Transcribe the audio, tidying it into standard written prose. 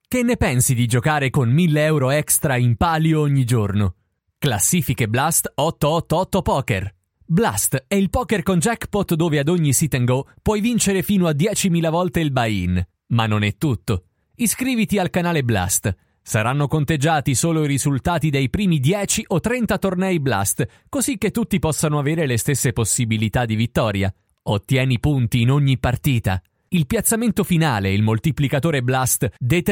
Che ne pensi di giocare con 1000 euro extra in palio ogni giorno? Classifiche Blast 888 Poker. Blast è il poker con jackpot dove ad ogni sit and go puoi vincere fino a 10.000 volte il buy-in. Ma non è tutto. Iscriviti al canale Blast. Saranno conteggiati solo i risultati dei primi 10 o 30 tornei Blast, così che tutti possano avere le stesse possibilità di vittoria. Ottieni punti in ogni partita. Il piazzamento finale e il moltiplicatore Blast